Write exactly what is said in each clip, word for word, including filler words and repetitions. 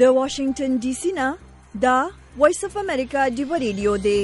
د واشنگټن ډي سي نه دا وایس اف امریکا ډیو ریډیو دی.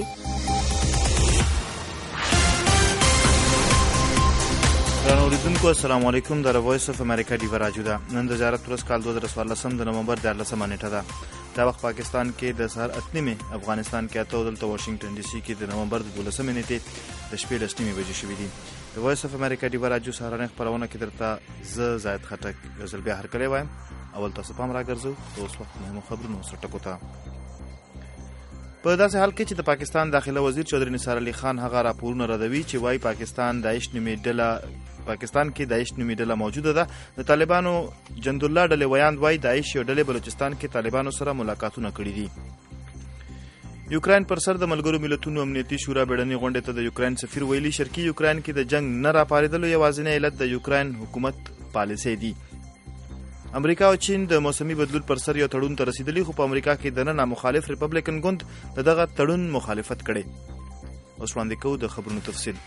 اوریدونکو السلام علیکم. د وایس اف امریکا ډیو راجو ده. نن د زیارت ورځ کال دوه زره څوارلس د نومبر دیارلسمه نیټه ده. دا وخت پاکستان کې د سهار اته نیمه، افغانستان کې اته، دلته واشنگټن ډي سي کې د نومبر دولسمه نیټه د شپې لس نیمه بجې شوې دي. د وایس اف امریکا ډیو راجو سهارنه خبرونه کې درته ز زائد خټک غزل بیا هر کله وایم. اول تاسو پام راګرځو د اوس وخت مهمو خبرونو سره ټکو ته. په داسې حال کې چې د پاکستان داخله وزیر چودري نثار علي خان هغه راپورونه ردوي چې وايي پاکستان داعش نومي ډله پاکستان کې داعش نومي ډله موجوده ده. د طالبانو جند الله ډلې ویاند وايي داعش یو ډلې بلوچستان کې طالبانو سره ملاقاتونه کړي دي. یوکرين پر سر د ملګرو ملتونو امنیتي شورا بیړنۍ غونډې ته د یوکرين سفیر ویلي شرقي یوکرين کې د جنگ نه راپاریدلو یوازینی علت د یوکرين حکومت پالیسي دي. امریکا او چین د موسمي بدلون پر سر یو تړون ته رسیدلی، خو په امریکا کې د نن مخالف ریپبلیکن ګوند دغه تړون مخالفت کړي. اوس وړاندې کوو د خبرونو تفصیل.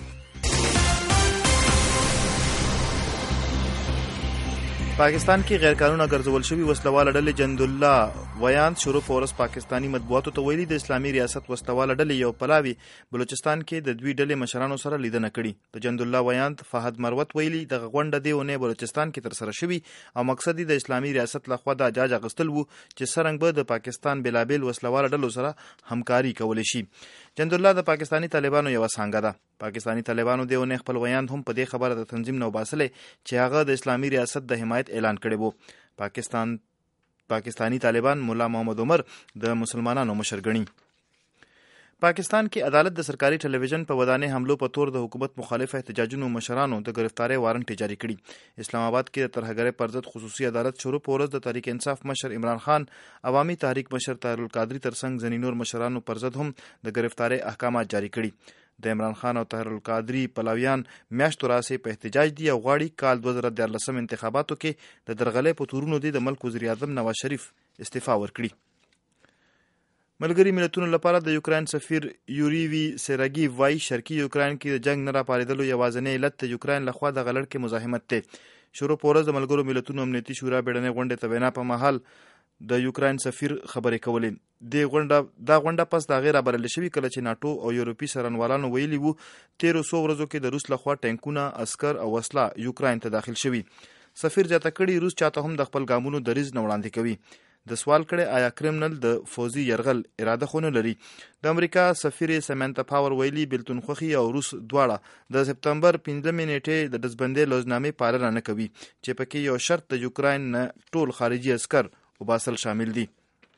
پاکستان کې غیر قانوني ګرځول شوی وسلواله ډلې جند الله ویاند شروع فورس پاکستانی مطبوعاتو ته ویلي د اسلامي ریاست وسلواله ډلې یو پلاوی بلوچستان کې د دوی ډلې مشرانو سره لیدنه کړي. د جند الله ویاند فهد مروت ویلي د غونډه دی ونه بلوچستان کې تر سره شوی او مقصد د اسلامي ریاست لخوا د اجازه غستل وو چې سرنګ به د پاکستان بلابل وسلواله ډلو سره همکاري کول شي. جند الله د پاکستانی طالبانو یو څنګه ده. پاکستانی طالبانو دیونه خپل ویاند هم په دې خبره د تنظیم نو باسلې چې هغه د اسلامي ریاست د حمایت اعلان کړی وو. پاکستان پاکستانی طالبان مولا محمد عمر د مسلمانانو مشر ګڼي. پاکستان کې عدالت د سرکاري ټلویزیون په ودانې حملو په تور د حکومت مخالف احتجاجونو مشرانو د گرفتاری وارنټ جاری کړي. اسلام آباد کې د ترهګرۍ پر ضد خصوصي عدالت شروع پورز د تحریک انصاف مشر عمران خان، عوامي تحریک مشر طاهر القادری ترڅنګ ځینې نور مشرانو پر ضد هم د گرفتاری احکامات جاری کړي. د عمران خان او طاهر القادری پلویان میاشتو راسې په احتجاج دي او غواړي کال دوه زره دیارلسم انتخاباتو کې د درغلې په تورونو دي د ملک وزیر اعظم نواز شریف استعفا ورکړي. ملګری ملتونو لپاره د یوکرين سفیر یوریوی سراګي وای شرقي یوکرين کې د جنگ نه راپاریدلو یوازینی علت د یوکرين لخوا د غلړ کې مزاحمت دی. شروع پورز د ملګرو ملتونو امنیتي شورا بیړنۍ غونډې ته وینا په محل د یوکرين سفیر خبرې کولې. د غونډه دا غونډه پس د غیر برل شوی کله چې ناتو او یورپی سرنوالانو ویلي وو تیرو سو ورځو کې د روس لخوا ټانکونه، عسكر او وسله یوکرين ته داخل شوی. سفیر جاته کړي روس چاته هم د خپل ګامونو دریز نه وړاندې کوي. د سوال کړي آیا کرمنل د فوزي يرغل اراده خونه لري. د امریکا سفیر سمنتا پاور ویلي بلتون خوخي او روس دواړه د سپتمبر پنځمه نیټه د دزبندې لوزنامې پالنه نه کوي چې پکې یو شرط د یوکرين نه ټول خارجي عسكر وباسل شامل دي.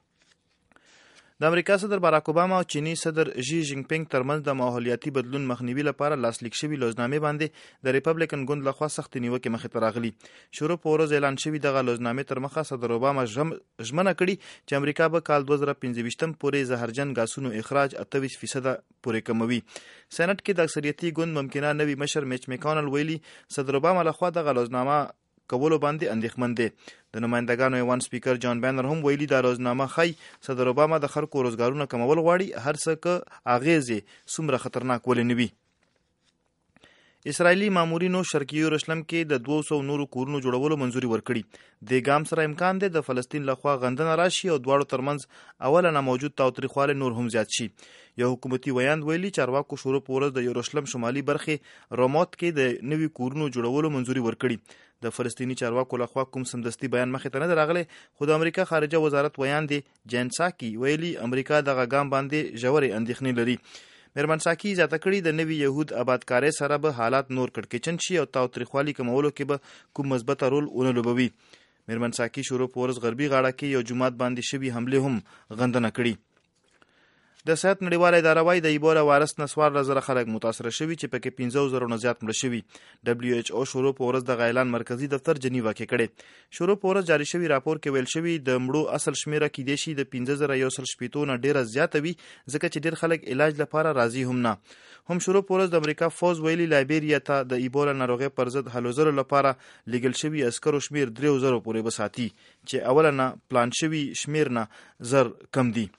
د امریکا صدر باراک اوباما او چینی صدر ژی جینګ پینګ ترمنځ د ماحولیاتي بدلون مخنیوي لپاره لاسلیک شوی لوزنامې باندې د ریپبلیکن ګوند لخوا سخت نیوکه مخې ته راغلي. شروع پورز اعلان شوی دغه لوزنامې تر مخه صدر اوباما ژمنه کړي چې امریکا به کال دوه زره پنځه پورې زهرجن غاسونو اخراج اته ویشت فیصد پورې کموي. سېنات کې د اکثریتي ګوند ممکنه نوی مشر میچ میکانل ویلي صدر اوباما لخوا دغه لوزنامه کولو باندې اندېښمن دي. د نمائندګانو ایوان سپیکر جان بینر هم ویلي دا روزنامه خی صدر اوباما د خلکو روزګارونه کمول غواړي، هر څه که اغیزې څومره خطرناک ولې نه وي. اسرائیلي مامورینو شرقي یروشلم کې د دوه سوه نورو کورونو جوړولو منځوري ورکړي. د ګام سره امکان دی د فلسطین لخوا غندنه راشي او دواړو ترمنځ اوله نه موجود تاوتریخوالی نور هم زیات شي. یو حکومتي ویاند ویلي چارواکو شروع پورز د یروشلم شمالي برخې روموت کې د نوي کورونو جوړولو منځوري ورکړي. د فلسطینی چارواکو لخوا کوم سمدستي بیان مخې ته نه راغلی، خو د امریکا خارجه وزارت ویاند جین ساکي ویلي امریکا دغه ګام باندې ژورې اندېښنې لري. میرمن ساکي زیاته کړي د نوي يهود آبادکارۍ سره به حالات نور کړکېچن شي او تاوتریخوالي کمولو کې به کوم مثبت رول ونه لوبوي. میرمن ساکي شروع پورز غربي غاړه کې یو جماعت باندې شوی حمله هم غندنه کړي. د صحت نړیواله اداره وايي د ایبولا وایرس نه څوارلس زره خلک متاثر شوي چې پکې پنځه زره نه زیات مړه شوي. دبليو ایچ او شروع په ورځ د اعلان مرکزی دفتر جنیوا کې کړي. شروع په ورځ جاری شوی راپور کې ویل شوی د مړو اصل شمیره کې د شي د پنځه زره یو سل شپږ نه ډیره زیاته وي ځکه چې ډیر خلک علاج لپاره راضي هم نه. هم شروع په ورځ د امریکا فوز ویلي لایبیریا ته د ایبولا ناروغي پر ضد هلو زرو لپاره لیګل شوی عسکرو شمیر درې زره پورې بساتي چې اول نه پلان شوی شمیر نه زر کم دي.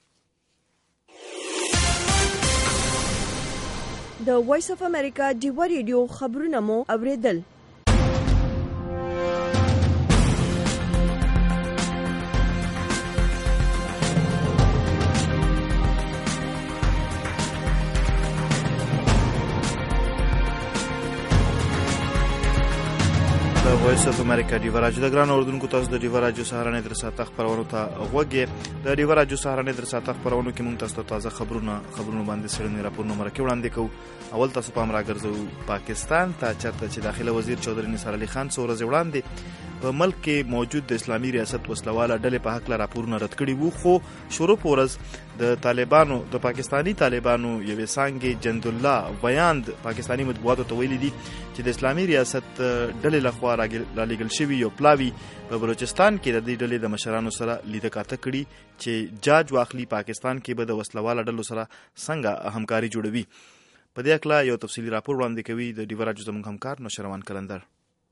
د وایس اف امریکا ډیو ریډیو خبرونه مو اوریدل. د وایس اف امریکا ډیو راډیو د ګران اردوونکو تاسو د ډیو راډیو سهارنې در ساعت خبرونو ته غوږی د ډیو راډیو سهارنې در ساعت خبرونو کې مونږ تاسو ته تازه خبرونه خبرونه باندې سړنی راپورونه مرکه وړاندې کوو. اول تاسو پام راګرځو پاکستان ته چرته چې داخله وزیر چودري نثار علي خان څو ورځې وړاندې په ملک کې موجود د اسلامي ریاست وسلواله ډلې په حق لا راپورونه رد کړي وو، خو شروع پورز د طالبانو د پاکستانی طالبانو یوې څانګې جند الله بیان پاکستانی مطبوعاتو ته ویلي دي چې د اسلامي ریاست ډلې لخوا رالیږل شوي یو پلاوی په بلوچستان کې د دې ډلې د مشرانو سره لیده کاته کړي چې جاج واخلي پاکستان کې به د وسلواله ډلو سره څنګه همکاري جوړوي. په دې اړه یو تفصیلي راپور وړاندې کوي د ډیو راډیو زموږ همکار نوشروان کلندر.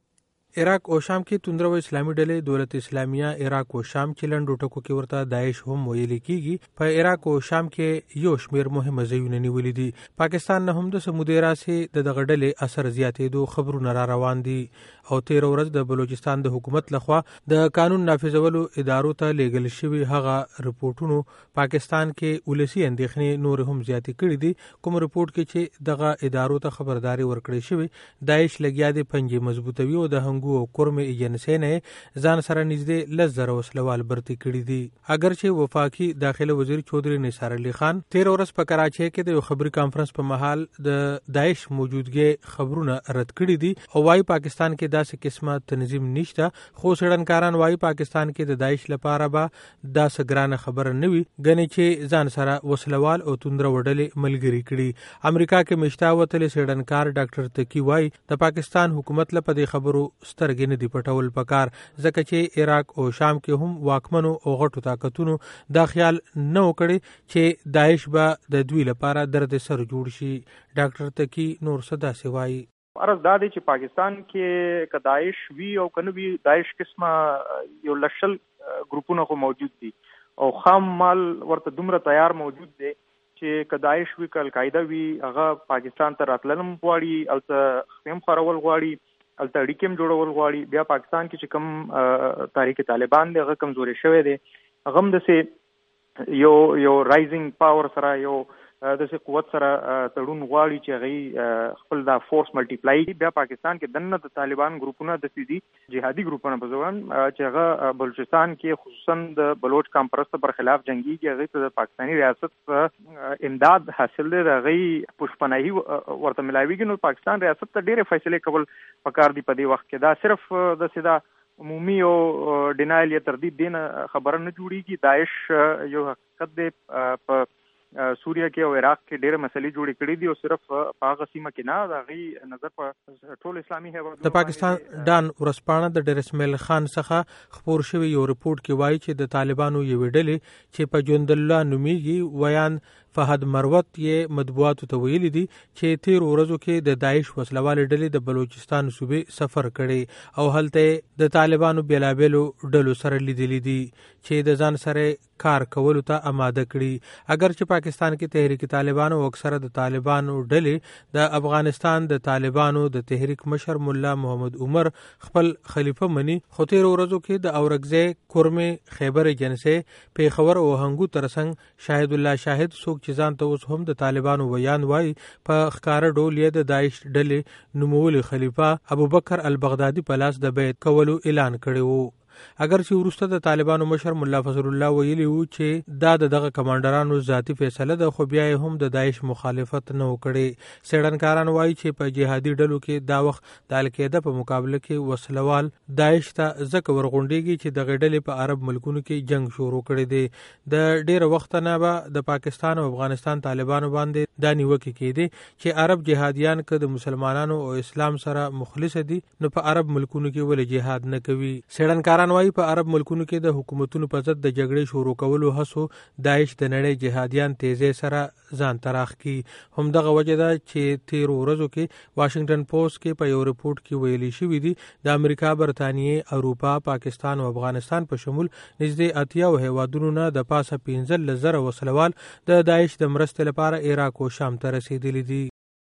عراق او شام کې توندرو اسلامي ډلې دولت اسلامیه عراق او شام چې لنډو ټکو کې ورته داعش هم ویل کیږي په عراق او شام کې یو شمیر مهمه ځایونه نیولې دي. پاکستان نه هم د سمودي راسي د دغه ډلې اثر زیاتېدو خبرونه را روان دي او تیر ورځ د بلوچستان د حکومت لخوا د قانون نافذولو ادارو ته لیږل شوی هغه رپورټونو پاکستان کې ولسی اندېښنې نور هم زیاتې کړې دي. کوم رپورټ کې چې دغه ادارو ته خبرداري ورکړې شوی داعش لګیا دي پنځه مضبوطوي او د هنګو او کورم ایجنسی نه ځان سره نږدې لس زره وسلوال برتي کړي دي. اگر چې وفاقي داخله وزیر چودري نثار علي خان تیر ورځ په کراچۍ کې د یو خبري کانفرنس په محل د داعش موجودګي خبرونه رد کړي دي او وايي پاکستان کې داسې قسمه تنظیم نشته، خو سړنکاران وايي پاکستان کې د داعش لپاره به داسې ګرانه خبره نه وي ګنې چې ځان سره وسلوال او توندره وډلې ملګری کړي. امریکا کې مشتا وتلې سړنکار ډاکټر تکی وايي د پاکستان حکومت لپاره خبرو سترګې نه دی پټول پکار ځکه چې عراق او شام کې هم واکمنو او غټو طاقتونو دا خیال نه وکړي چې داعش به د دوی لپاره درد سر جوړ شي. ډاکټر تکی نور صدا سوای عرض دا دی چې پاکستان کې که داعش وی او کنه وی داعش قسمه یو لشل ګروپونه خو موجود دي او خام مال ورته دومره تیار موجود دی چې که داعش وی که القاعده وی هغه پاکستان ته راتللم غواړي او ته خیم خورول غواړي الته اړیکې هم جوړول غواړي. بیا پاکستان کې چې کوم تحریک طالبان دی هغه کمزوري شوی دی، هغه هم داسې یو یو رایزنګ پاور سره یو داسې قوت سره تړون غواړي چې هغوی خپل دا فورس ملټیپلای کړي. بیا پاکستان کې دننه د طالبان ګروپونه داسې دي جهادي ګروپونه په ځوان چې هغه بلوچستان کې خصوصا د بلوچ کام پرسته پر خلاف جنګیږي، هغوی ته د پاکستاني ریاست امداد حاصل دی، هغوی پشپناهي ورته ملاویږي. نو پاکستان ریاست ته ډېرې فیصلې کول پکار دي په دې وخت کې. دا صرف داسې دا عمومي او ډینایل یا تردید دین خبره نه جوړیږي. داعش یو حقیقت دی په سوریه کې او عراق کې ډېر مسلې جوړې کړې دي او صرف په هغه سیمه کې نه، د هغې نظر په ټول اسلامي هیوادونو. د پاکستان ډان ورسپاڼه د ډیر اسماعیل خان څخه خپور شوی یو رپورټ کې وایي چې د طالبانو یوې ډلې چې په جند الله نومیږي ویان فهد مروت یې مطبوعاتو ته ویلي دي چې تیر ورځو کې د داعش وسلوال ډلې د بلوچستان صوبې سفر کړي او هلته د طالبانو بیلابېلو ډلو سره لیدلي دي چې د ځان سره کار کولو ته آماده کړي. اگر چې پاکستان کې تحریک طالبان او اکثره د طالبانو ډلې د افغانستان د طالبانو د تحریک مشر مولا محمد عمر خپل خلیفہ منی، خو تیر ورځو کې د اورګزې کورمه خیبر ایجنسی پیښور او هنګو ترڅنګ شاهد الله شاهد څوک چې ځان ته اوس هم د طالبانو ویان وایي په ښکار ډول یې د داعش ډلې نومول خلیفہ ابوبکر البغدادي په لاس د بیعت کولو اعلان کړی وو. اگر چې وروسته د طالبانو مشر مولا فضل الله ویلي وو چې دا دغه کمانډرانو ذاتی فیصله ده، خو بیا هم د داعش مخالفت نه وکړي. سړنکاران وایي چې په جهادي ډلو کې دا وخت د القاعده په مقابله کې وسلوال داعش ته ځکه ورغونډيږي چې د غډلې په عرب ملکونو کې جنگ شروع کړي دي. د ډیر وخت نه به د پاکستان او افغانستان طالبانو باندې دا نیوکه کېدي چې عرب جهادیان که د مسلمانانو او اسلام سره مخلص دي نو په عرب ملکونو کې ولې جهاد نه کوي. سړنکاران وايي په عرب ملکونو کې د حکومتونو په ضد د جګړې شروع کولو هڅو داعش د نړۍ جهادیان تیزی سره ځان تراخ کی. هم دغه وجه ده چې تیر ورځو کې واشنگټن پوسټ کې په یو رپورټ کې ویلي شوی دی د امریکا، برتانیې، اروپا، پاکستان او افغانستان په شمول نږدې اتیا هیوادونو نه د پاسه پنځه زره وسلوال د داعش د مرستې لپاره عراق او شام ته رسیدلي دي.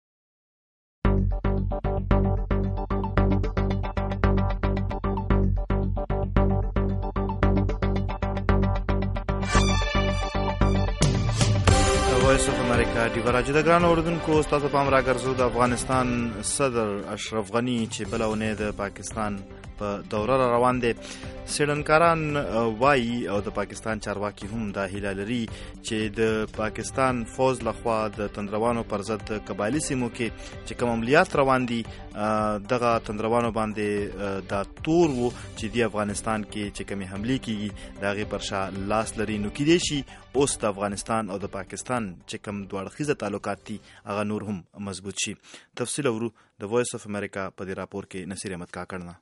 وایس اف امریکا ډیو راډیو د ګران اردوونکو تاسو پام راګرځو د افغانستان صدر اشرف غنی چې بلونه د پاکستان په دوره را روان دی. څېړنکاران وایي او د پاکستان چارواکي هم دا هیله لري چې د پاکستان فوز لخوا د تندروانو پر ضد قبایلي سیمو کې چې کوم عملیات روان دي دغه تندروانو باندې دا تور وو چې د افغانستان کې چې کومې حملې کیږي د هغې پر شا لاس لري. نو کیدای شي اوس د افغانستان او د پاکستان چې کوم دوه اړخیزه تعلقات دي هغه نور هم مضبوط شي. تفصیل اورو د وایس اف امریکا په دې راپور کې نصیر احمد کاکړ نه.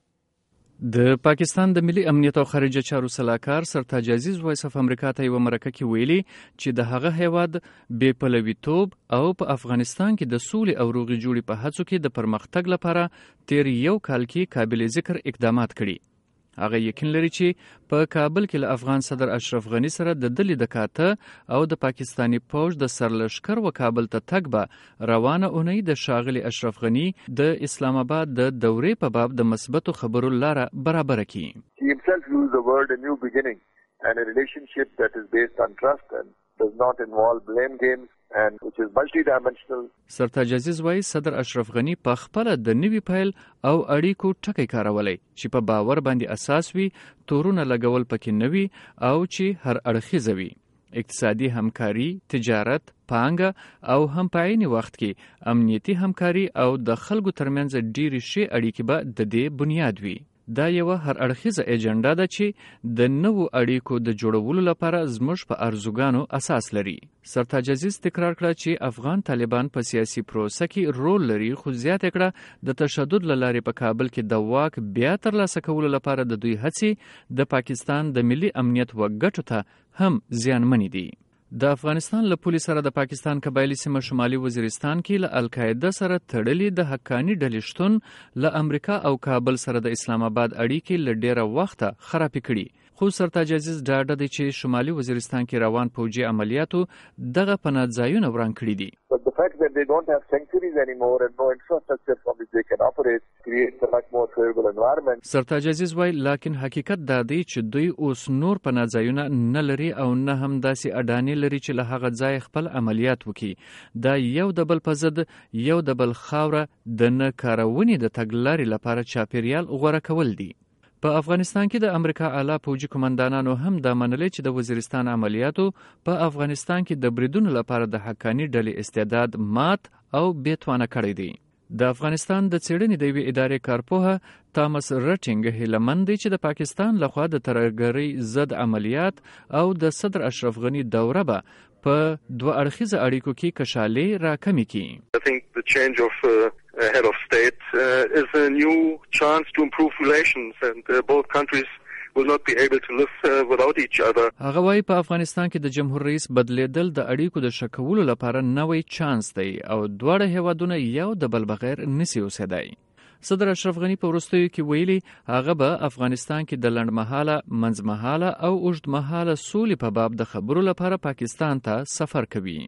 د پاکستان د ملي امنیت او خارجه چارو سلاکار سرتاج عزیز وایس اف امریکا ته یو مرکه کې ویلي چې د هغه هیواد بې پلویتوب او په افغانستان کې د سولې او روغې جوړې په هڅو کې د پرمختګ لپاره تیر یو کال کې قابل ذکر اقدامات کړي. هغه یقین لري چې په کابل کې له افغان صدر اشرف غنی سره د دلی د کاته او د پاکستانی پوج د سرلشکر و کابل ته تګ به روانه اونۍ د شاغلي اشرف غنی د اسلام آباد د دورې په باب د مثبتو خبرو لاره برابر کړي. He himself used the word a new beginning and a relationship that is based on trust and does not involve blame games and which is multidimensional. سرتاج عزیز وایي صدر اشرف غنی په خپل د نوي پیل او اړیکو ټکی کارولای چې په باور باندې اساس وي، تورونه لګول پکې نوي او چې هر اړخیزه وي. اقتصادي همکاري، تجارت، پانګه او هم په عین وخت کې امنیتي همکاري او د خلکو ترمنځ ډېرې ښې اړیکې به د دې بنیاد وي. دا یو هر اړخیزه ایجنډا ده چې د نوو اړیکو د جوړولو لپاره زموږ په ارزوګانو اساس لري. سرتاج عزیز تکرار کړه چې افغان طالبان په سیاسي پروسه کې رول لري، خو زیاته کړه د تشدد له لارې په کابل کې د واک بیا ترلاسه کولو لپاره د دوی هڅې د پاکستان د ملي امنیت و ګټو ته هم زیانمنې دي. د افغانستان له پولې سره د پاکستان قبایلي سیمه شمالي وزیرستان کې له القاعده سره تړلې د حقاني ډلې شتون له امریکا او کابل سره د اسلام آباد اړیکې له ډیره وخته خرابې کړي. خو سرتاج عزیز ډاډه دی چې شمالي وزیرستان کې روان پوجي عملیاتو دغه پناهځایونه وران کړي دي. But the fact that they don't have sanctuaries anymore and no infrastructure from which they can operate creates a much more favorable environment. سرتاج عزیز وایي لکن حقیقت دا دی چې دوی اوس نور پناهځایونه نه لري او نه هم داسې اډانې لري چې له هغه ځای خپل عملیات وکړي. دا یو د بل په ضد یو د بل خاوره د نه کارونې د تګلارې لپاره چاپیریال غوره کول دي. په افغانستان کې د امریکا اعلی پوجي قومندانانو هم دا منلې چې د وزیرستان عملیاتو په افغانستان کې د بریدونو لپاره د حقاني ډلې استعداد مات او بیتوانه کړی دی. د افغانستان د څېړنې د یوې ادارې کارپوهه تامس رټینګ هیلمن دی چې د پاکستان لخوا د ترهګرۍ ضد عملیات او د صدر اشرف غنی دوره به په دوه اړخیزه اړیکو کې کشالې راکمې کړي. I think the change of uh, head of state uh, is a new chance to improve relations and uh, both countries will not be able to live uh, without each other. هغه وايي په افغانستان کې د جمهور رئیس بدلیدل د اړیکو د شکولو لپاره نوې چانس دی او دواړه هیوادونه یو د بل بغیر نسی اوسېدای. صدر اشرف غنی په وروستیو کې ویلي هغه به افغانستان کې د لنډمهاله، منځمهاله او اوږدمهاله سولې په باب د خبرو لپاره پاکستان ته سفر کوي.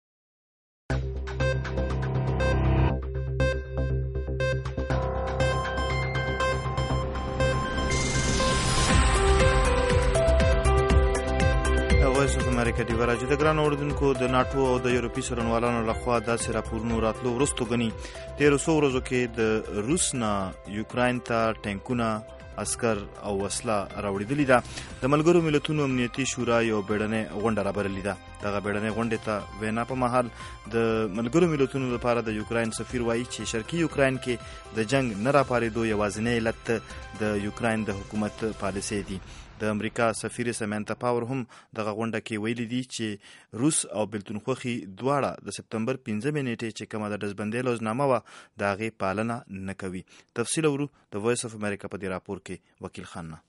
وایس اف امریکا دی راځي د ګران اوردونکو د ناتو او د یورپی سرنوالانو لخوا داسې راپورونو راتلو ورستو غني تیر څو ورځو کې د روس نه یوکرين ته ټانکونه، عسكر او وسله راوړېدلې ده. د ملګرو ملتونو امنیتي شورا یو بیړنۍ غونډه رابللې ده. دغه بیړنۍ غونډې ته وینا په مهال د ملګرو ملتونو لپاره د یوکرين سفیر وایي چې شرقي یوکرين کې د جنگ نه راپارېدو یوازینی علت د یوکرين د حکومت پالیسي دي. د امریکا سفیر سمانتا پاور هم دغه غونډه کې ویلي دي چې روس او بلتونخوخي دواړه د سپتمبر پنځمې نیټې چې کومه د ډزبندۍ لوزنامه وه د هغې پالنه نه کوي. تفصیل اورو د وایس اف امریکا په دې راپور کې وکیل خان نه.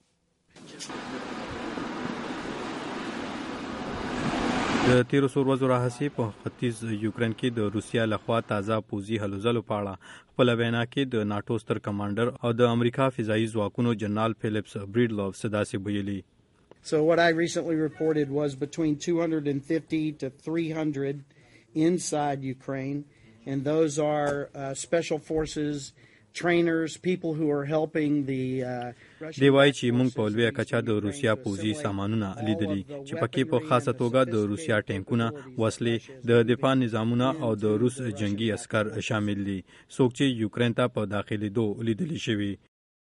د تیرو څو ورځو راهیسې په ختیځ یوکرين کې د روسیا لخوا تازه پوځي هلو ځلو په اړه خپله وینا کې د ناټو ستر کمانډر او د امریکا فضایي ځواکونو جنرال فیلیپس بریډلوف داسې ویلي. So what I recently reported was between two hundred fifty to three hundred inside Ukraine, and those are uh, special forces, trainers, people who are helping the uh, دی وایي چې موږ په لویه کچه د روسیا پوځي سامانونه لیدلي چې پکې په خاصه توګه د روسیا ټانکونه، وسلې، د دفاع نظامونه او د روس جنگي عسكر شامل دي، څوک چې یوکرين ته په داخلېدو لیدلي شوي.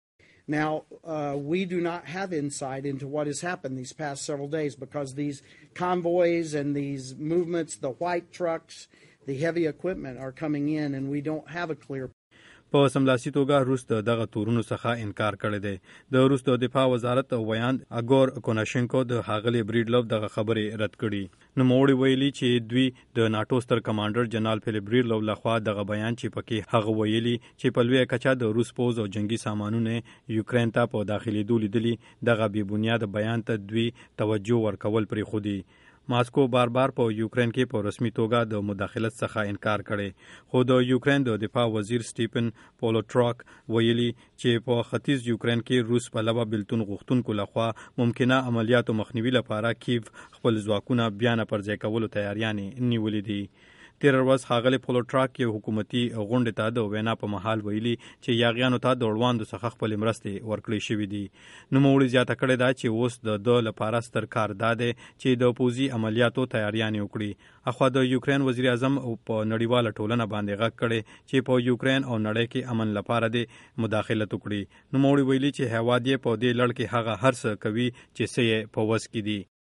Now, uh, we do not have insight into what has happened these past several days because these convoys and these movements, the white trucks, the heavy equipment are coming in, and we don't have a clear. په سملاسي توګه روس د دغه تورونو څخه انکار کړی دی. د روس د دفاع وزارت ویاند اګور کوناشینکو د ښاغلي بریډلوف دغه خبرې رد کړي. نوموړي ویلي چې دوی د ناټو ستر کمانډر جنرال فیلیپ بریډلوف لخوا دغه بیان چې پکې هغه ویلي چې په لویه کچه د روس پوځ او جنگي سامانونه یوکرین ته په داخلېدو لیدلي دغه بې بنیاده بیان ته دوی توجه ورکول پرېښودي. ماسکو بار بار په یوکرین کې په رسمي توګه د مداخلت څخه انکار کړي، خو د یوکرین د دفاع وزیر سټیفن پولوټراک ویلي چې په ختیځ یوکرین کې روس په لبه بلتون غوښتونکو لخوا ممکنه عملیاتو مخنیوي لپاره کیف خپل ځواکونه بیا نه پرځای کولو تیاریانې نیولې دي. تیر ورځ ښاغلي پولوټراک یو حکومتي غونډې ته د وینا په مهال ویلي چې یاغیانو ته د وړاندو څخه خپلې مرستې ورکړې شوې دي. نوموړي زیاته کړې ده چې اوس د ده لپاره ستر کار دا دی چې د پوځي عملیاتو تیاریانې وکړي. اخوا د یوکرین وزیر اعظم په نړیواله ټولنه باندې غږ کړی چې په یوکرین او نړۍ کې امن لپاره د مداخلت وکړي. نوموړي ویلي چې هیواد یې په دې لړ کې هغه هر څه کوي چې څه یې په وس کې دي.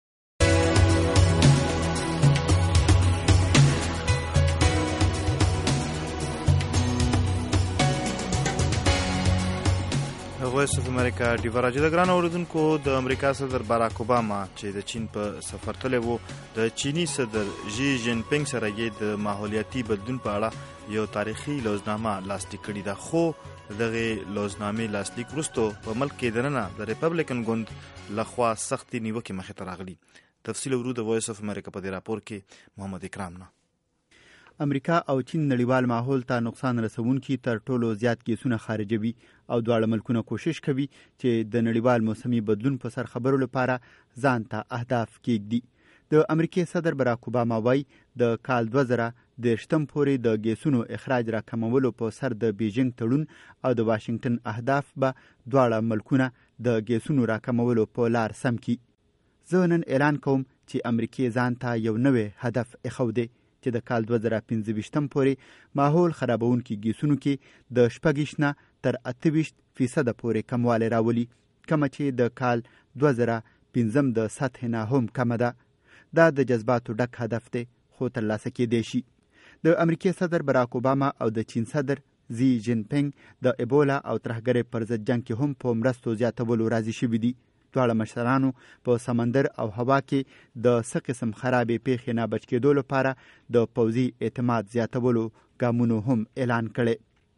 وایس اف امریکا ډیوا راجو د ګران اوریدونکو د امریکا صدر باراک اوباما چې د چین په سفر تللی و د چینی صدر ژی جین پینګ سره یې د ماحولیاتي بدلون په اړه یو تاریخي لوزنامه لاسلیک کړې ده، خو دغه لوزنامې لاسلیک وروسته په ملک کې دننه د ریپبلیکن ګوند لخوا سختې نیوکې مخې ته راغلي. تفصیل ورو د وایس اف امریکا په دې راپور کې محمد اکرام نه. امریکا او چین نړیوال ماحول ته نقصان رسونکي تر ټولو زیات کیسونه خارجوي او دواړه ملکونه کوشش کوي چې د نړیوال موسمي بدلون په سر خبرو لپاره ځان ته اهداف کېږدي. د امریکې صدر باراک اوباما وایي د کال دوه زره دېرشتم پورې د ګیسونو اخراج راکمولو په سر د بیجینګ تړون او د واشنګټن اهداف به دواړه ملکونه د ګیسونو راکمولو په لار سم کړي. زه نن اعلان کوم چې امریکې ځان ته یو نوی هدف ایښودی چې د کال دوه زره پنځه ویشتم پورې ماحول خرابونکي ګیسونو کې د شپږ نه تر اته ویشت فیصده پورې کموالی راولي، کومه چې د کال دوه زره پنځم د سطحې نه هم کمه ده. دا د جذباتو ډک هدف دی خو ترلاسه کېدی شي. د امریکې صدر باراک اوباما او د چین صدر زی جین پینګ د ایبولا او ترهګرۍ پر ضد جنګ کې هم په مرستو زیاتولو راضي شوي دي. دواړه مشرانو په سمندر او هوا کې د څه قسم خرابې پیښې نه بچ کېدو لپاره د پوځي اعتماد زیاتولو ګامونو هم اعلان کړی.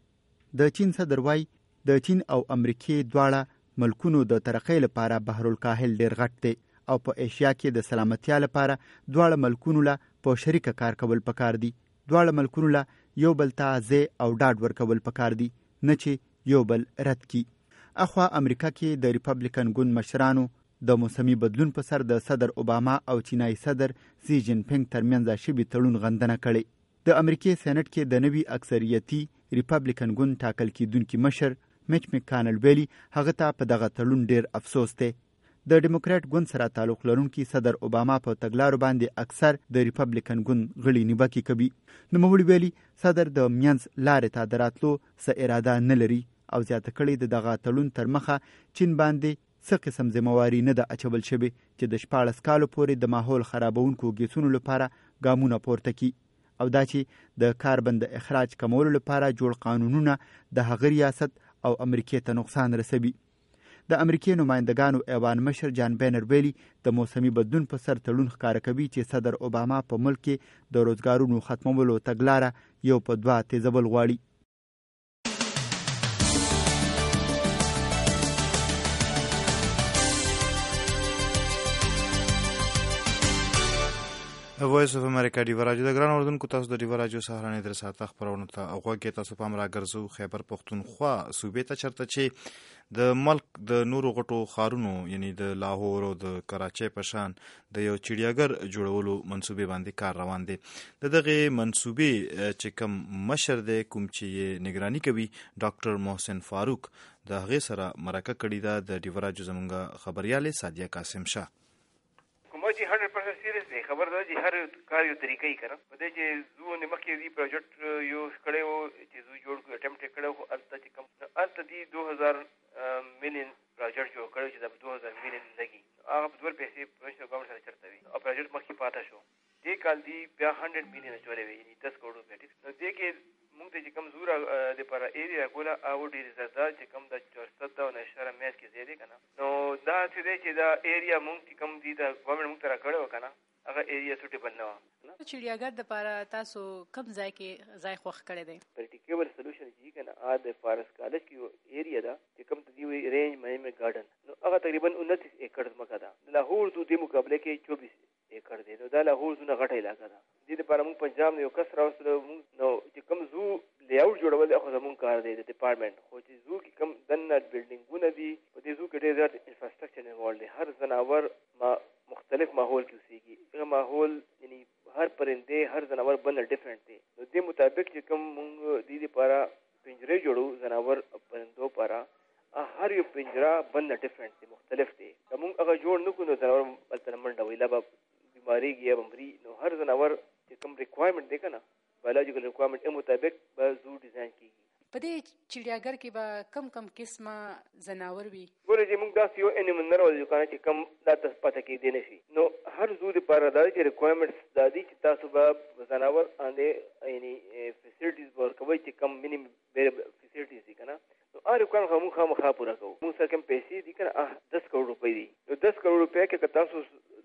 د چین صدر وایي د چین او امریکې دواړه ملکونو د ترقۍ لپاره بحر الکاهل ډېر غټ دی او په ایشیا کې د سلامتیا لپاره دواړه ملکونو له په شریکه کار کول پکار دي. دواړه ملکونو له یو بل ته ځای او ډاډ ورکول پکار دي، نه چې یو بل رد کړي. اخوا امریکا کې د ریپبلیکن ګوند مشرانو د موسمي بدلون په سر د صدر اوباما او چینایي صدر زی جین پینګ ترمنځ شوي تړون غندنه کړې. د امریکې سېنټ کې د نوي اکثریتي ریپبلیکن ګوند ټاکل کیدونکي مشر میچ مکانل ویلي هغه ته په دغه تړون ډیر افسوس دی. د ډیموکراټ ګوند سره تعلق لرونکي صدر اوباما په تګلارو باندې اکثر د ریپبلیکن ګوند غړي نیوکې کوي. نوموړي ویلي صدر د منځ لارې ته د راتلو څه اراده نه لري او زیاته کړې د دغه تړون تر مخه چین باندې څه قسم ذمواري نه ده اچول شوې چې د شپاړس کالو پورې د ماحول خرابونکو ګیسونو لپاره ګامونه پورته کړي، او دا چې د کاربن د اخراج کمولو لپاره جوړ قانونونه د هغه ریاست او امریکې ته نقصان رسوي. د امریکې نمایندګانو ایوان مشر جان بینر ویلي د موسمي بدلون په سر تړون ښکاره کوي چې صدر اوباما په ملک کې د روزګارونو ختمولو تګلاره یو په دوه تیزول غواړي. وایس اف امریکا ډیوا راجو د ګران اوریدونکو تاسو د ډیوا راجو سهارنۍ در ساعت خبرونه ته غوږی تاسو پام راګرځو. خیبر پښتونخوا صوبې ته چرته چې د ملک د نورو غټو ښارونو یعنی د لاهور او د کراچۍ په شان د یو چړیاګر جوړولو منصوبې باندې کار روان دی. د دغه منصوبې چې کوم مشر دی کوم چې نگرانی کوي ډاکټر محسن فاروق د هغې سره مرکه کړې ده. د ډیوا راجو زمونږ خبریاله سادیه قاسم شاه کومه چې هنډرډ پرسنټ سیریس دی. خبر ده چې هر کار یو طریقې کړه په دې چې زو نه مخکې دی پروجیکټ یو کړی وو چې زو جوړ کړو اټمپټ کړو خو الته چې کم الته دی دو هزار میلیون پروجیکټ جوړ کړو چې د دو هزار میلیون لګي هغه په ډول پیسې پروینشل ګورنمنت سره چرته وي او پروجیکټ مخکې پاته شو. دې کال دی بیا هنډرډ میلیون چولې وي یعنی دس کروڑ روپیا. نو دې کې موږ ته چې کم زور د پر ایریا کوله او ډیر زړه چې کم د چورستد او نشره میچ کې زیاده کنه. نو دا چې دی چې دا ایریا موږ کم دی دا ګورنمنت موږ تر کړو کنه هغه ایریا سټیبل نه و. چړیاګر د لپاره تاسو کم ځای کې ځای خوښ کړی دی؟ پریکټیبل سولوشن چې کنه ا د فارس کالج کې ایریا دا چې کم دی رینج مې ګارډن نو هغه تقریبا انتیس ایکڑ مکه دا. لاهور تو د مقابله کې چوبیس ایکڑ دی. نو دا لاهور زونه غټه علاقه ده. دې لپاره موږ پنجاب یو کس راوستلو نو چې کم زو لیاوټ جوړول خو زموږ کار دی د ډپارټمنټ. خو چې زو کې کم دنه بلډینګونه دي په دې زو کې ډېر زیات انفراستراکچر انوالډ دی. هر ځناور ما مختلف ماحول کې اوسېږي. هغه ماحول یعنی هر پرنده هر ځناور بل ډیفرنٹ دی. نو دې مطابق چې کم موږ دې لپاره پنجره جوړو ځناور پرندو لپاره هر یو پنجره بل ډیفرنٹ دی مختلف دی. موږ هغه جوړ نه کړو ځناور بل منډه ویلا به بیماری کې بمري. نو هر ځناور چې کوم ریکوایرمنٹ دی کنه بایولوژیکل ریکوایرمنٹ یې مطابق به زو ډیزاین کیږي. په دې چړیاګر کې به کم کم قسمه ځناور وي؟ ګوره چې موږ داسې یو انیمل ول کنه چې کم دا تاسو پته کې دی نشي. نو هر زو لپاره دا چې ریکوایرمنټس دا دي چې تاسو به ځناور باندې یعنی فیسیلیټیز ورکوي چې کم مینیمم فیسیلیټیز دي کنه. نو هر ریکوایرمنټ هم خامخا پوره کوو. موږ سره کم پیسې دي کنه دس کروڑ روپۍ دي. نو دس کروڑ روپۍ کې تاسو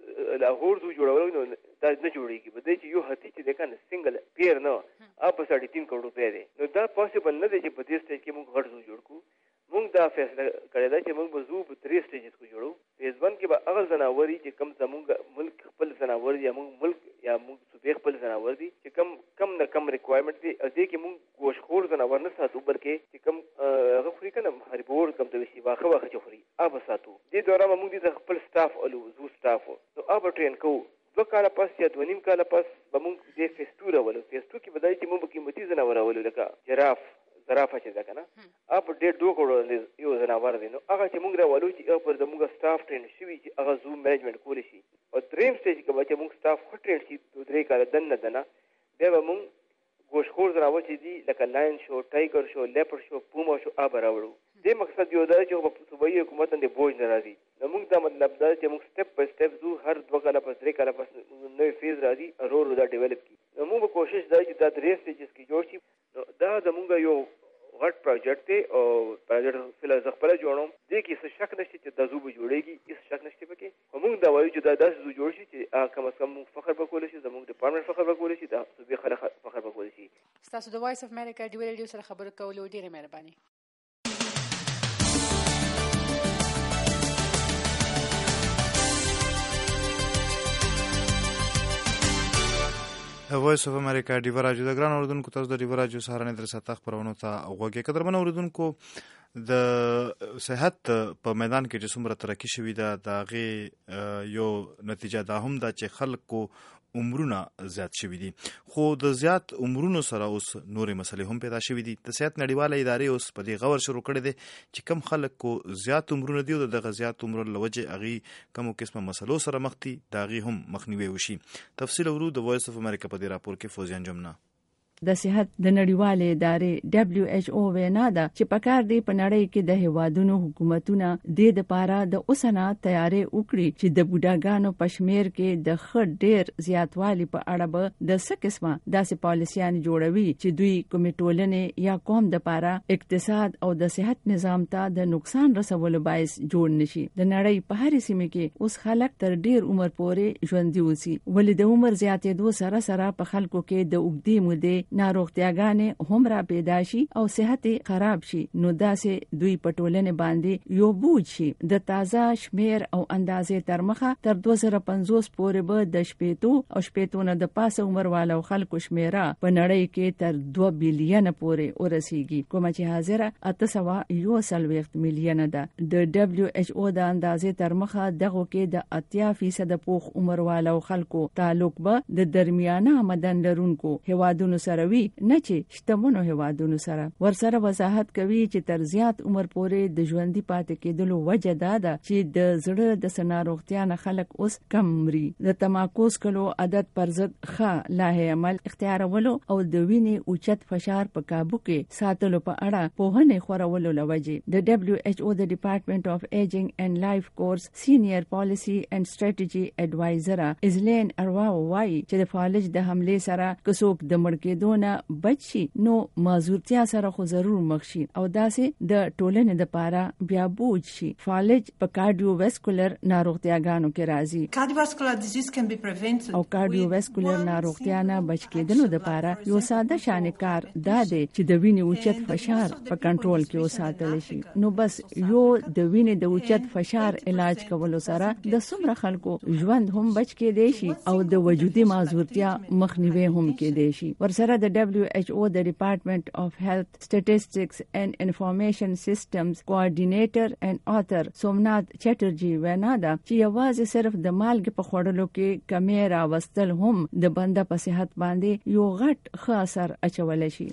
لاهور زو جوړول نو دا نه جوړیږي. په دې چې یو هتی چې د کنه سنگل پیر نه اپ ساڑھے تین کروڑ روپے دی. نو دا پاسبل نه دی چې په دې سټیج کې موږ غټ زو جوړ کو. موږ دا فیصله کړی دا چې موږ به زو په درې سټیجز کو جوړو. فیز ون کې به هغه ځناوري چې کم زموږ ملک خپل ځناور یا موږ ملک یا موږ صوبې خپل ځناور دي چې کم کم نه کم ریکوایرمنټ دي. دې کې موږ گوشخور ځناور نه ساتو بلکې چې کم هغه خوري کنه هربور کم د وسی واخه واخه چخوري اب ساتو. دې دوران موږ دې خپل سټاف الو زو سټاف نو اب ټرین کو. دو کاله پس یا دو نیم کاله پس به موږ دې فیس ټو راولو. فیس ټو کې بدای چې موږ قیمتي ځناور راولو لکه جراف زرافه چې ده کنه اب ډېر دوه کروڑ یو ځناور دی. نو هغه چې موږ راولو چې پر زموږ سټاف ټرین شوي چې هغه زو مینجمنټ کولی شي. او دریم سټیج کې چې موږ سټاف خو ټرین شي دوه درې کاله دننه دنه بیا به موږ گوشخور ځناور چې دي لکه لاین شو ټایګر شو لیپر شو پوما شو اب راوړو. دې مقصد یو دا چې په صوبایي حکومت باندې بوج نه راځي. نو موږ دا مطلب دا چې موږ سټپ بای سټپ زو هر دوه کاله پس درې کاله پس نوې فیز راځي ورو ورو دا ډیولپ کی. نو موږ کوشش دا چې دا درې سټیجز کې جوړ شي. نو دا زموږ یو غټ پروجیکټ دی او پروجیکټ فل خپل جوړوم. دې کې څه شک نشته چې دا زو به جوړیږي. هیڅ شک نشته پکې. موږ دا وایو چې دا داسې زو جوړ شي چې کم از کم موږ فخر وکړو شي. زموږ ډپارټمنټ فخر وکړو شي. دا صوبې خلک فخر وکړو شي. تاسو د وایس اف امریکا ډیو ریډیو سره خبرو کولو ډیره مهرباني. وایس اف امریکا ډیو راډیو د ګران اوردونکو تاسو د ډیو راډیو سهارنې در ستا خبرونه ته غوږی قدرمن اوردونکو. د صحت په میدان کې چې څومره ترقی شوې ده د هغې یو نتیجه دا هم ده چې خلکو عمرونه زیات شوي دي. خو د زیات عمرونو سره اوس نورې مسلې هم پیدا شوي دي. د صحت نړیواله ادارې اوس په دې غور شروع کړی دی چې کم خلکو زیات عمرونه دي او دغه زیات عمر له وجې هغې کمو قسمه مسلو سره مخ دي د هغې هم مخنیوی وشي. تفصیل ورو د وایس اف امریکا په دې راپور کې فوزیان جمنه. د صحت د نړیوالې ادارې دبليو ایچ او وینا ده چې پکار دی په نړۍ کې د هیوادونو حکومتونه د لپاره د اوسنه تیاری وکړي چې د بوډاګانو پشمیر کې د خډ ډیر زیاتوالی په اړه به د څه قسمه داسې پالیسیان جوړوي چې دوی کومې ټولنې یا قوم د لپاره اقتصاد او د صحت نظام ته د نقصان رسولو باعث جوړ نشي. د نړۍ په هر سیمه کې اوس خلک تر ډیر عمر پورې ژوند دي اوسي. ولې د عمر زیاتېدو سره سره په خلکو کې د اوږدې مودې ناروغتیاګانې هم را پیدا شي او صحت خراب شي. نو داسې دوی په ټولنې باندې یو بوج شي. د تازه شمیر او اندازې تر مخه تر دوه زره پنځوس پورې به د شپېتو او شپېتو نه د پاسه عمر والو خلکو شمیره په نړۍ کې تر دوه بیلیونه پورې ورسیږي، کومه چې حاضره اته سوه یو څلوېښت میلیونه ده. د دبليو ایچ او د اندازې تر مخه دغه کې د اتیا فیصد پوخ عمر والو خلکو تعلق به د درمیانه آمدن لرونکو هیوادونو سره کاروي نه چې شتمنو هیوادونو سره. ورسره وضاحت کوي چې تر زیات عمر پورې د ژوندۍ پاتې کېدلو وجه دا ده چې د زړه د سناروغتیا نه خلک اوس کم مري. د تماکو څښلو عادت پر ضد ښه لایحه عمل اختیارولو او د وینې اوچت فشار په کابو کې ساتلو په اړه پوهنې خورولو لوجې د دبليو ایچ او د ډپارټمنټ اف ایجینګ اینڈ لایف کورس سینیئر پالیسی اینڈ سټریټجی ایډوایزر ایزلین اروا وایي چې د فالج د حملې سره کڅوک د مړ کېدو نه بچ شي نو معذورتیا سره خو ضرور مخ شي او داسې د ټولنې د پاره بیا بوج شي. فالج په کارډیو واسکولر ناروغتیاګانو کې راځي او کارډیو واسکولر ناروغتیا نه بچ کېدلو د پاره یو ساده شان کار دا دی چې د وینې اوچت فشار په کنټرول کې وساتل شي. نو بس یو د وینې د اوچت فشار علاج کولو سره د څومره خلکو ژوند هم بچ کېدی شي او د وجودي معذورتیا مخنیوي هم کېدی شي. ورسره د دبليو ایچ او د ډپارټمنټ اف هیلث سټیټسټکس اینڈ انفارمیشن سیسټمز کوارډینیټر اینڈ آثر سومنات چټرجی وینا دا چې یوازې صرف د مالګې په خوړلو کې کمی راوستل هم د بنده په صحت باندې یو غټ ښه اثر اچولی شي.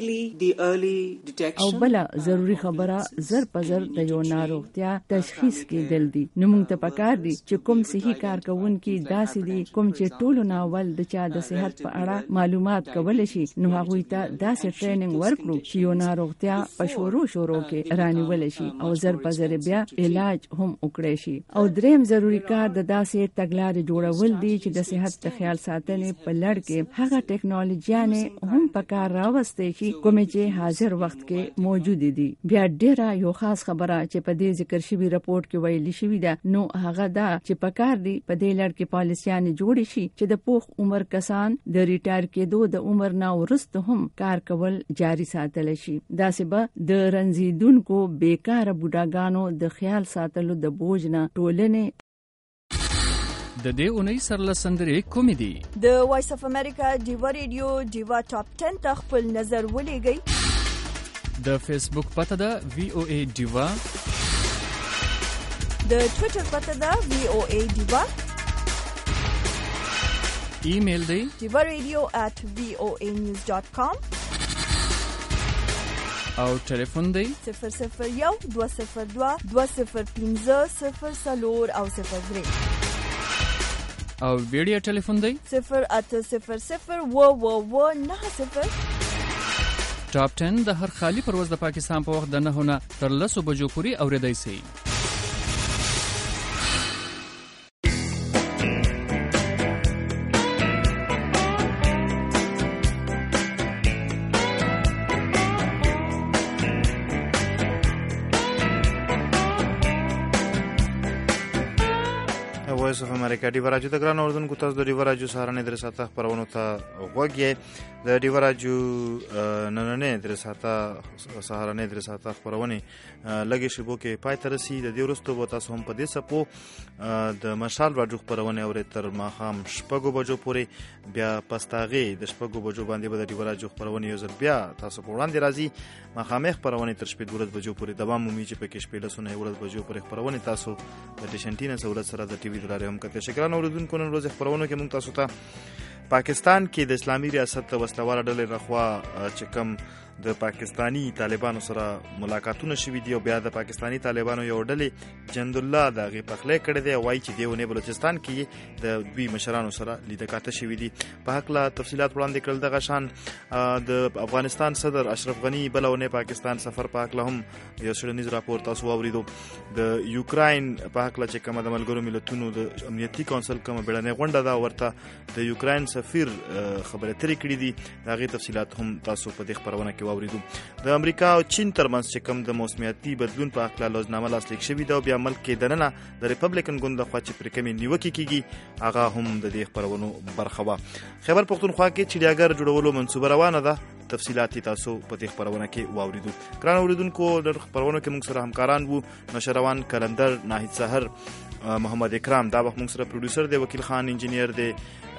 او بله ضروري خبره زر په زر د یو ناروغتیا تشخیص کېدل دي. نو موږ ته پکار دي چې کوم صحي کارکوونکي داسې دي کوم چې ټولو نه اول د چا د صحت په اړه معلومات کولی شي نو هغوی ته داسې ټریننګ ورکړو چې یو ناروغتیا په شورو شورو کې رانیول شي او زر په زر بیا علاج هم وکړي شي. او دریم ضروري کار د داسې تګلارې جوړول دي چې د صحت د خیال ساتنې په لړ کې هغه ټیکنالوژیانې هم په کار راوستي شي کومې چې حاضر وخت کې موجود دي. بیا ډیره یو خاص خبره چې په دې ذکر شوی رپورت کې ویلي شوی ده نو هغه دا چې په کار دي په دې لړ کې پالیسیانې جوړې شي چې د پوخ عمر کسان د ریټایر کېدو د عمر نه وروسته هم کار کول جاري ساتل شي. داسې به د رنځیدونکو بیکاره بوډاګانو د خیال ساتلو د بوج نه ټولنې د دې اونۍ سرلسندرې کومې دي؟ د وایس اف امریکا ډیوا ریډیو ډیوا ټاپ ټن ته خپل نظر ولېږئ. د فیسبوک پته ده وی او ای ډیوا، د ټویټر پته ده وی او ای ډیوا، ایمیل دی ډیوا ریډیو at وی او ای نیوز ډاٹ کام او ټلیفون دی صفر صفر یو دوه صفر دوه دوه صفر پنځه صفر څلور او صفر درې او ویډیو ټلیفون دی صفر اته صفر صفر اوه اوه اوه نهه صفر. ټاپ ټن د هر خالی پرواز د پاکستان په وخت د نهو نه تر لسو بجو پورې اورېدای شئ. وایس اف امریکا ډیوا راجو د ګران اردوونکو تاسو د ډیوا راجو سهارنې درې ساعته خپرونو ته غوږ یې. د ډیوا راجو نننې درې ساعته سهارنې درې ساعته خپرونې لږې شیبو کې پای ته رسي. د دې وروسته به تاسو هم په دې څپو د مشال راجو خپرونې اورئ تر ماښام شپږو بجو پورې. بیا پستاغې د شپږو بجو باندې به د ډیوا راجو خپرونې یو ځل بیا تاسو په وړاندې راځي. ماښامې خپرونې تر شپې دولس بجو پورې دوام مومي چې پکې شپې لسو نه یولس بجو پورې خپرونې تاسو د ډیشنټي نه سهولت سره د ټي وي لارې هم کتلی شئ. ګران اورېدونکو نن ورځې خپرونو کې موږ تاسو ته پاکستان کې د اسلامي ریاست د وسلواله ډلې لخوا چې کوم د پاکستانی طالبانو سره ملاقاتونه شوي دي او بیا د پاکستانی طالبانو یو ډلې جندالله د هغې پخلی کړی دی او وایي چې دې اونۍ بلوچستان کې د دوی مشرانو سره لیده کاته شوي دي. په هکله تفصیلات وړاندې کړل. دغه شان د افغانستان صدر اشرف غني بله اونۍ پاکستان سفر په هکله هم یو څېړنیز راپور تاسو واورېدو. د یوکراین په هکله چې کومه د ملګرو ملتونو د امنیتي کونسل کومه بیړنۍ غونډه ده ورته د یوکراین سفیر خبرې اترې کړي دي. د هغې تفصیلات هم تاسو په دې خپرونه کې واورېدو. د امریکا او چین ترمنځ چې کوم د موسمیاتي بدلون په هکله لوزنامه لاسلیک شوې ده او بیا ملک کې دننه د ریپبلیکن ګوند لخوا چې پرې کومې نیوکې کېږي هغه هم د دې خپرونو برخه وه. خیبر پښتونخوا کې چړیاګر جوړولو منصوبه روانه ده. تفصیلات تاسو په دې خپرونه کې واورېدو. ګران اورېدونکو د خپرونو کې موږ سره همکاران وو نشروان کلندر ناهید سحر محمد اکرام دا وخت موږ سره پروډوسر دی وکیل خان انجینیر دی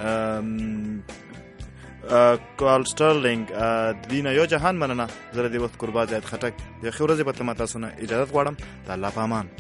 کال سټرلینګ دینا یو جهان مننه. زه د دې وخت قربا زید خټک د ښې ورځې په تمه تاسو نه اجازت غواړم. د الله په امان.